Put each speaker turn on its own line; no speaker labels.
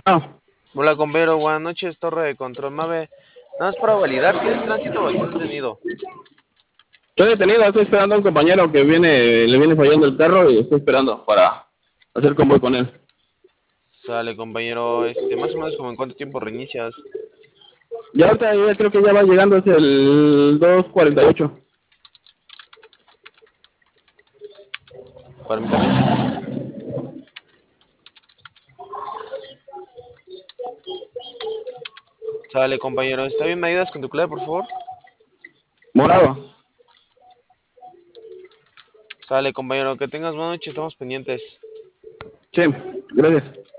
Hola, compañero, buenas noches, torre de control Mave. Nada más para validar, ¿tienes tránsito o estás detenido?
Estoy detenido, estoy esperando a un compañero que le viene fallando el carro y estoy esperando para hacer convoy con él.
Sale, compañero, más o menos como en cuánto tiempo reinicias.
Y ahorita ya creo que ya va llegando, es el 2:48.
Permítame. Sale, compañero, ¿está bien? ¿Me ayudas con tu clave, por favor?
Morado.
Sale, compañero, que tengas buena noche, estamos pendientes.
Sí, gracias.